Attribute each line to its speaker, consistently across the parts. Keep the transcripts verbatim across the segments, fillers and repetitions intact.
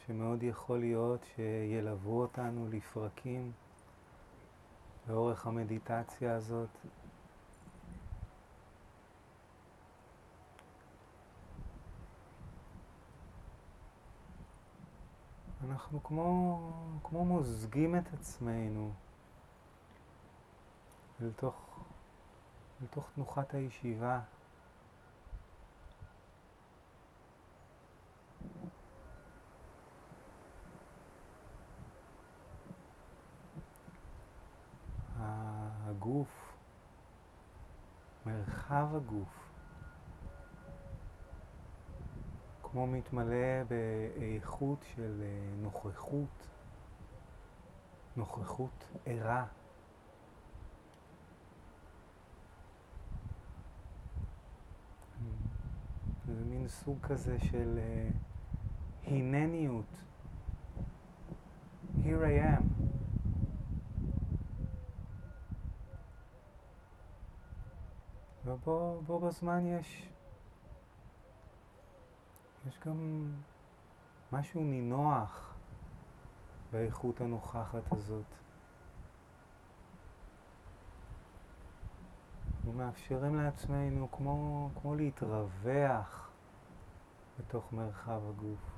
Speaker 1: שמאוד יכול להיות שילוו אותנו לפרקים לאורך המדיטציה הזאת. אנחנו כמו, כמו מוזגים את עצמנו אל תוך, אל תוך תנוחת הישיבה. הגוף, מרחב הגוף, כמו מתמלא באיכות של נוכחות, נוכחות ערה. זה מין סוג כזה של הנניות. Here I am. ובו בו בזמן יש, יש גם משהו נינוח באיכות הנוכחת הזאת. ומאפשרים לעצמנו כמו, כמו להתרווח בתוך מרחב הגוף.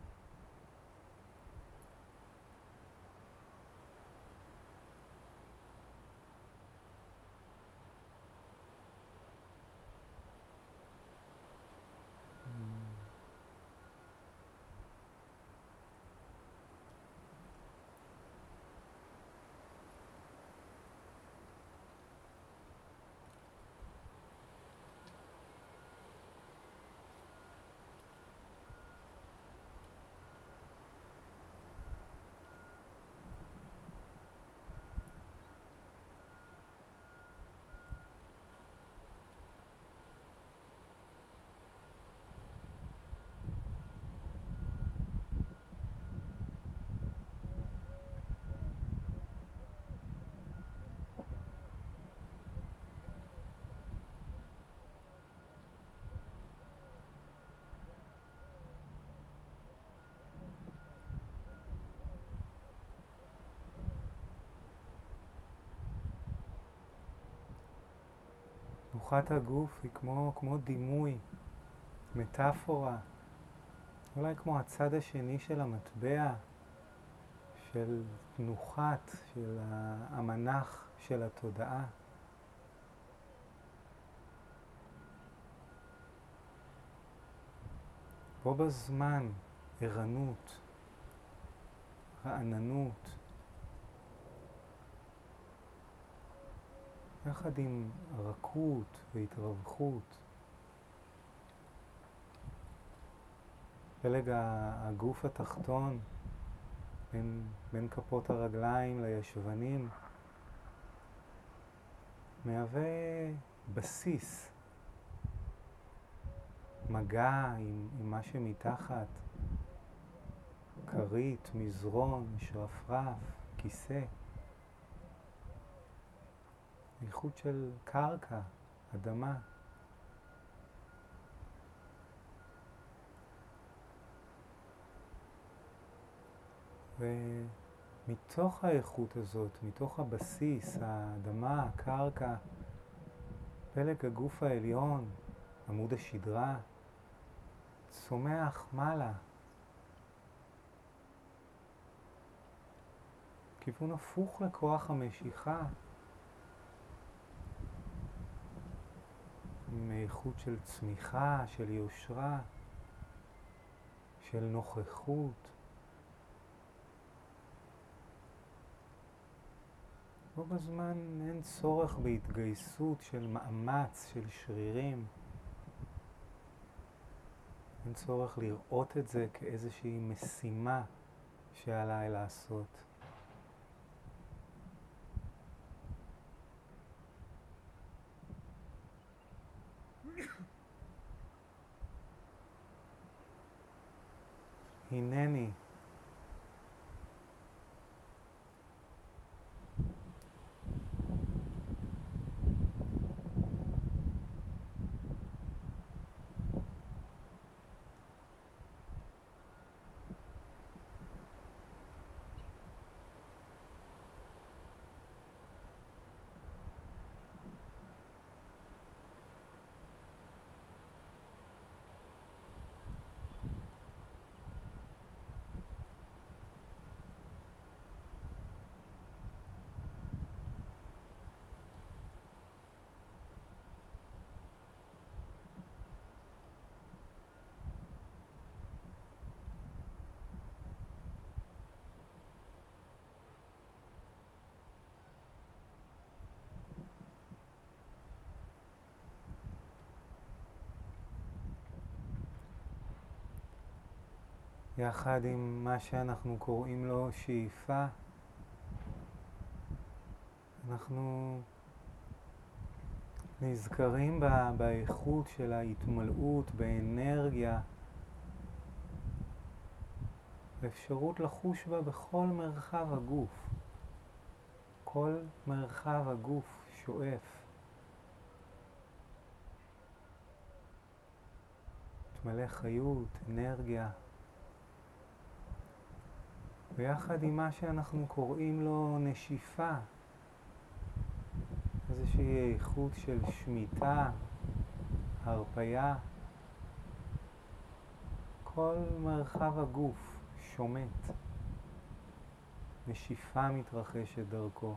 Speaker 1: תנוחת הגוף היא כמו, כמו דימוי, מטאפורה, אולי כמו הצד השני של המטבע, של תנוחת, של המנח של התודעה. בו בזמן ערנות, רעננות, יחד עם רכות והתרווחות. פלג הגוף התחתון, בין, בין כפות הרגליים לישבנים, מהווה בסיס, מגע עם, עם מה שמתחת, כרית, מזרון, שרפרף, כיסא. איכות של קרקע, אדמה. ומתוך האיכות הזאת, מתוך הבסיס, האדמה, הקרקע, פלג הגוף העליון, עמוד השדרה, צומח מעלה. כיוון הפוך לכוח המשיכה. עם איכות של צמיחה, של יושרה, של נוכחות. בו בזמן אין צורך בהתגייסות של מאמץ, של שרירים. אין צורך לראות את זה כאיזושהי משימה שעליי לעשות. הנני. יחד עם מה שאנחנו קוראים לו שאיפה, אנחנו נזכרים בה, באיכות של ההתמלאות, באנרגיה, באפשרות לחוש בה בכל מרחב הגוף. כל מרחב הגוף שואף. מלא חיות, אנרגיה. ויחד עם מה שאנחנו קוראים לו נשיפה, איזושהי איכות של שמיטה, הרפייה. כל מרחב הגוף שומט. נשיפה מתרחשת דרכו.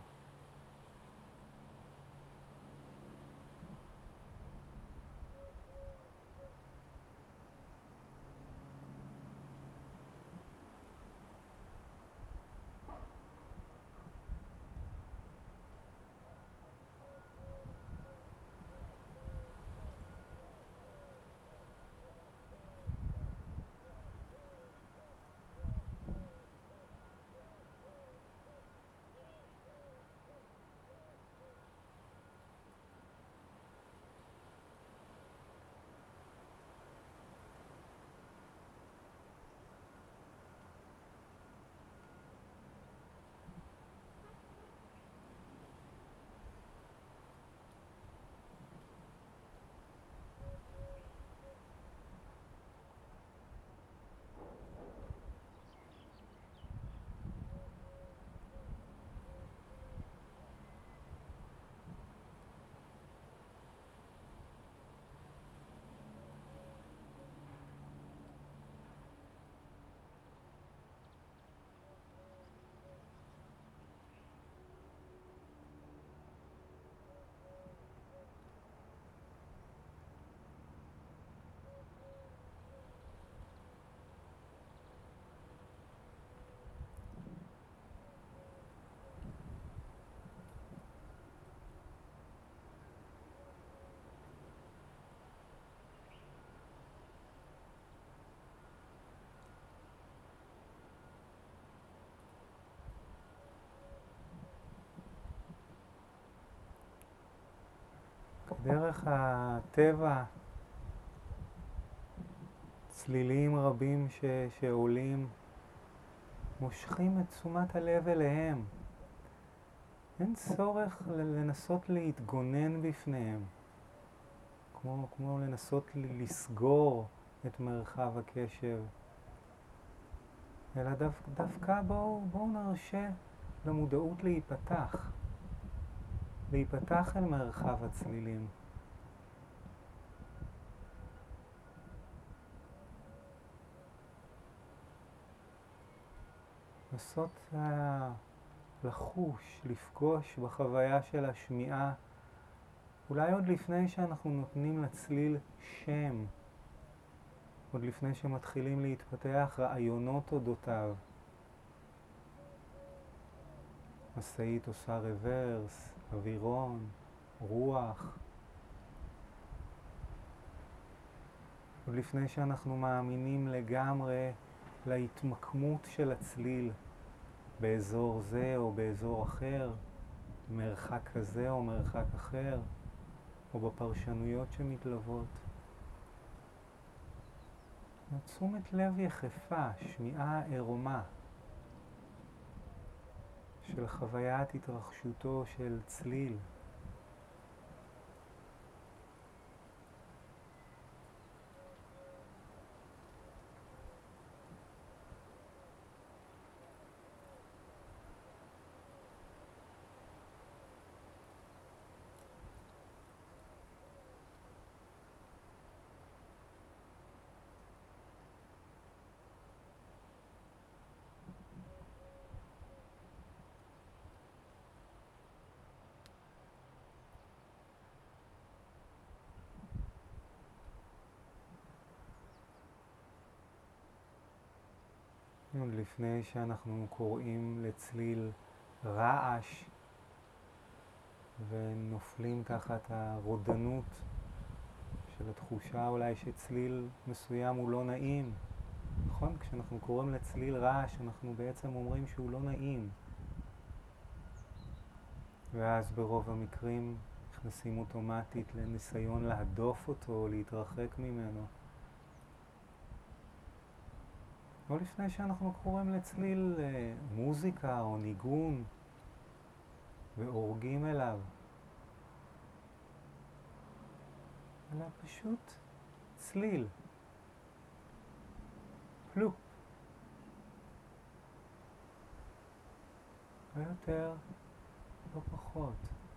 Speaker 1: דרך הטבע, צלילים רבים ש... שעולים, מושכים את תשומת הלב אליהם. אין צורך לנסות להתגונן בפניהם, כמו, כמו לנסות לסגור את מרחב הקשב. אלא דו, דווקא בואו, בואו נרשה למודעות להיפתח. להיפתח אל מרחב הצלילים. לנסות uh, לחוש, לפגוש בחוויה של השמיעה, אולי עוד לפני שאנחנו נותנים לצליל שם, עוד לפני שמתחילים להתפתח רעיונות אודותיו. משאית עושה רוורס, אווירון, רוח. עוד לפני שאנחנו מאמינים לגמרי להתמקמות של הצליל באזור זה או באזור אחר, מרחק כזה או מרחק אחר, או בפרשנויות שמתלוות. תשומת לב יחפה, שמיעה עירומה של חוויית התרחשותו של צליל. עוד לפני שאנחנו קוראים לצליל רעש ונופלים תחת הרודנות של התחושה אולי שצליל מסוים הוא לא נעים, נכון? כשאנחנו קוראים לצליל רעש, אנחנו בעצם אומרים שהוא לא נעים. ואז ברוב המקרים נכנסים אוטומטית לניסיון להדוף אותו, להתרחק ממנו. לא לפני שאנחנו קוראים לצליל אה, מוזיקה או ניגון ואורגים אליו, אלא פשוט צליל. פלופ. לא יותר, לא פחות.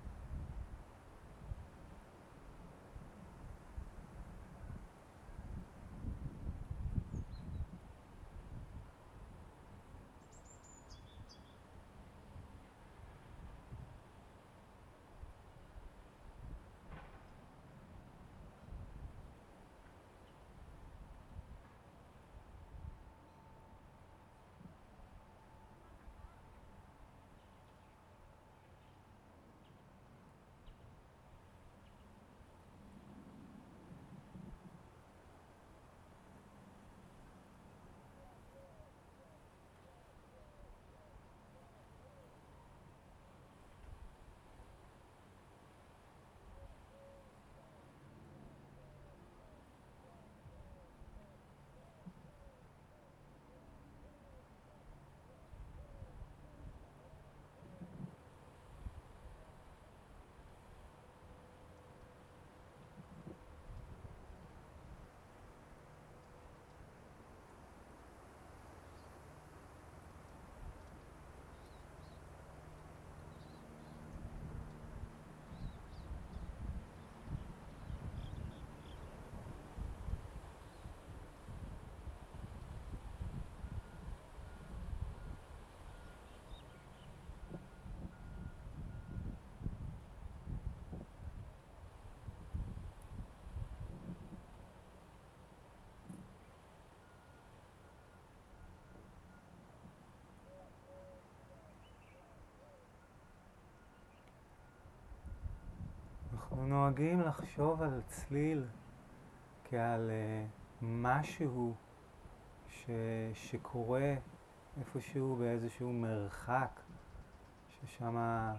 Speaker 1: אנחנו נוהגים לחשוב על צליל כעל uh, משהו ש... שקורה איפשהו באיזשהו מרחק, ששם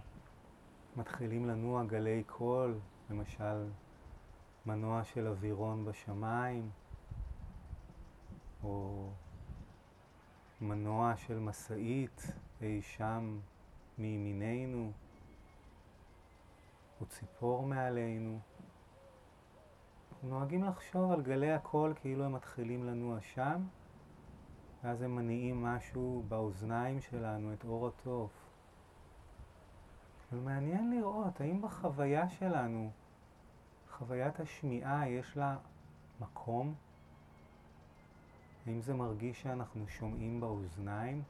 Speaker 1: מתחילים לנוע גלי קול, למשל מנוע של אווירון בשמיים, או מנוע של מסעית אי שם מימיננו, או ציפור מעלינו. אנחנו נוהגים לחשוב על גלי הקול כאילו הם מתחילים לנוע שם, ואז הם מניעים משהו באוזניים שלנו, את אור התוף. אבל מעניין לראות האם בחוויה שלנו, חוויית השמיעה, יש לה מקום? האם זה מרגיש שאנחנו שומעים באוזניים?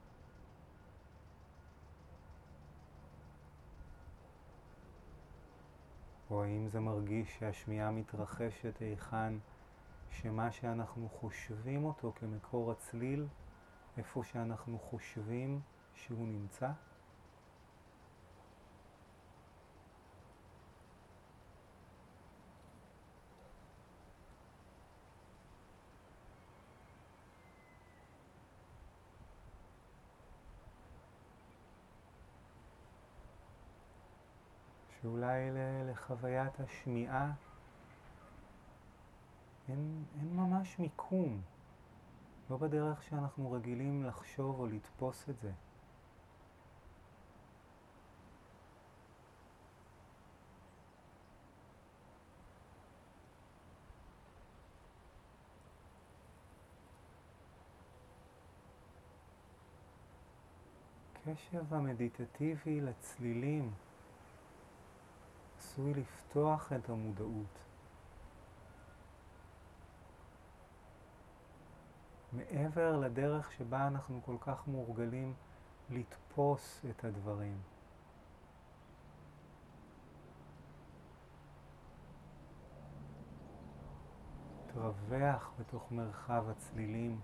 Speaker 1: או האם זה מרגיש שהשמיעה מתרחשת היכן שמה שאנחנו חושבים אותו כמקור הצליל, איפה שאנחנו חושבים שהוא נמצא? שאולי לחוויית השמיעה אין, אין ממש מיקום, לא בדרך שאנחנו רגילים לחשוב או לתפוס את זה. הקשב המדיטטיבי לצלילים עשוי לפתוח את המודעות. מעבר לדרך שבה אנחנו כל כך מורגלים לתפוס את הדברים. תרווח בתוך מרחב הצלילים.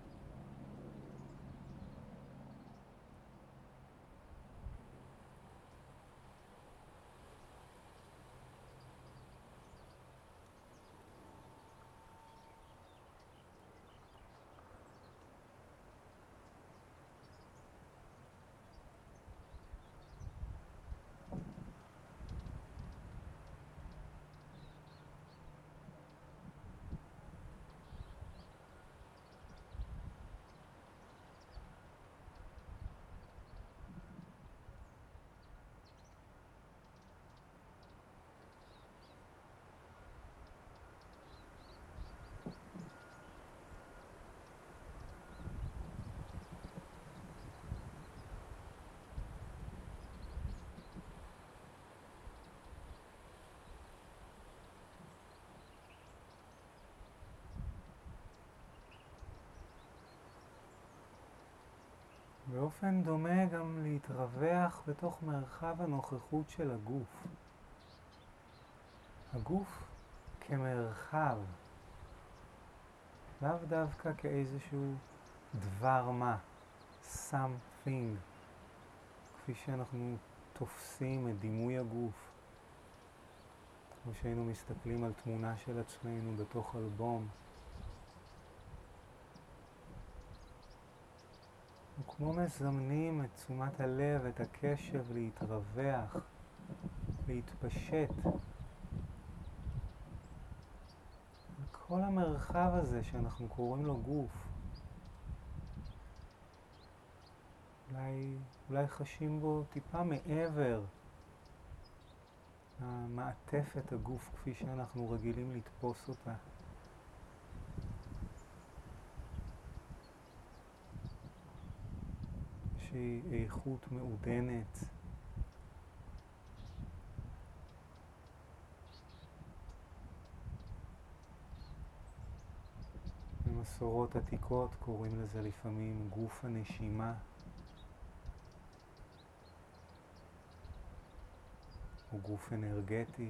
Speaker 1: באופן דומה גם להתרווח בתוך מרחב הנוכחות של הגוף. הגוף כמרחב, לאו דווקא כאיזשהו דבר מה, something, כפי שאנחנו תופסים את דימוי הגוף, כמו שהיינו מסתכלים על תמונה של עצמנו בתוך אלבום. וכמו מזמנים את תשומת הלב, את הקשב להתרווח, להתפשט. כל המרחב הזה שאנחנו קוראים לו גוף. אולי, אולי חשים בו טיפה מעבר למעטפת הגוף כפי שאנחנו רגילים לתפוס אותה. שהיא איכות מעודנת. במסורות עתיקות קוראים לזה לפעמים גוף הנשימה, או גוף אנרגטי.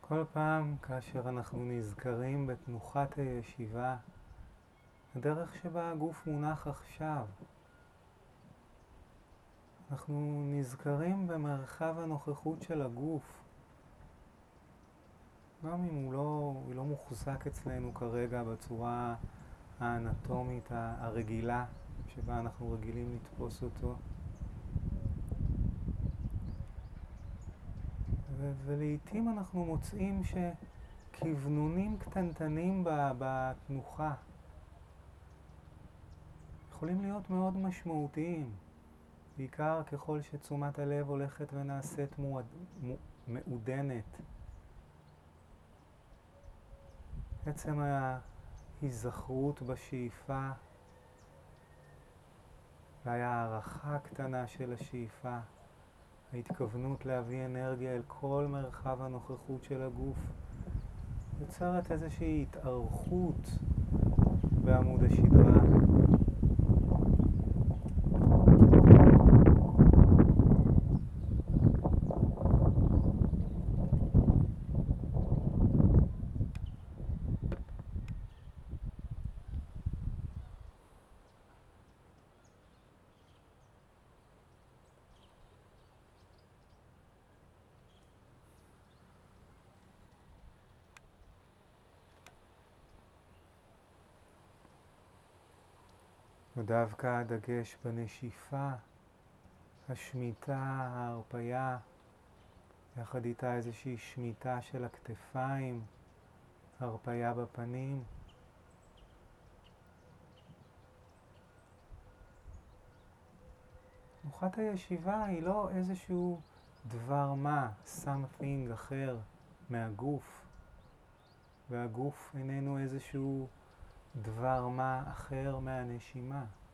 Speaker 1: כל פעם כאשר אנחנו נזכרים בתנוחת הישיבה, הדרך שבה הגוף מונח עכשיו, אנחנו נזכרים במרחב הנוכחות של הגוף, גם אם הוא לא, הוא לא מוחזק אצלנו כרגע בצורה האנטומית הרגילה שבה אנחנו רגילים לתפוס אותו. ו- ולעיתים אנחנו מוצאים שכוונונים קטנטנים בתנוחה יכולים להיות מאוד משמעותיים, בעיקר ככל שתשומת הלב הולכת ונעשית מועד, מעודנת. עצם ההיזכרות בשאיפה וההערכה הקטנה של השאיפה, ההתכוונות להביא אנרגיה אל כל מרחב הנוכחות של הגוף, יוצרת איזושהי התארכות בעמוד השדרה. ודווקא הדגש בנשיפה, השמיטה, ההרפיה, יחד איתה איזושהי שמיטה של הכתפיים, הרפיה בפנים. תנוחת הישיבה היא לא איזשהו דבר מה, something אחר מהגוף, והגוף איננו איזשהו דבר מה אחר מהנשימה.